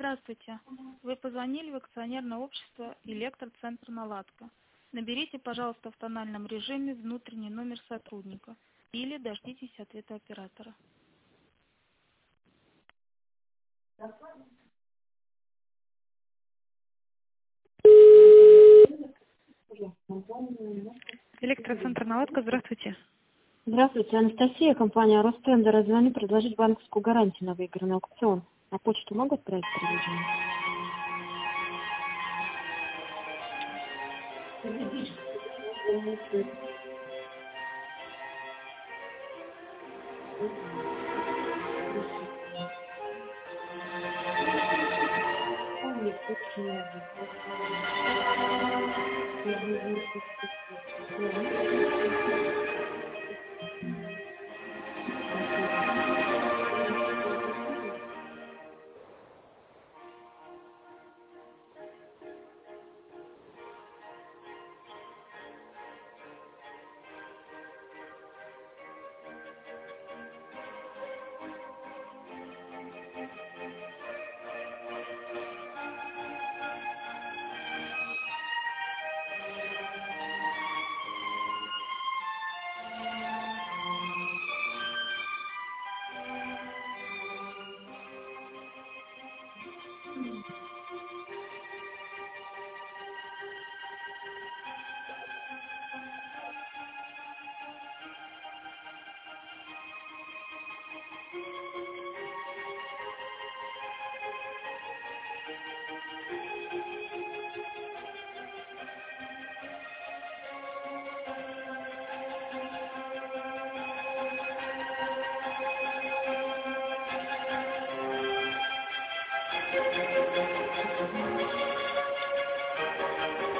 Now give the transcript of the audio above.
Здравствуйте. Вы позвонили в акционерное общество «Электроцентр Наладка». Наберите, пожалуйста, в тональном режиме внутренний номер сотрудника или дождитесь ответа оператора. Электроцентр Наладка, здравствуйте. Здравствуйте, Анастасия, компания Ростендер. Звоню предложить банковскую гарантию на выигранный аукцион. На почту могут отправить предложение?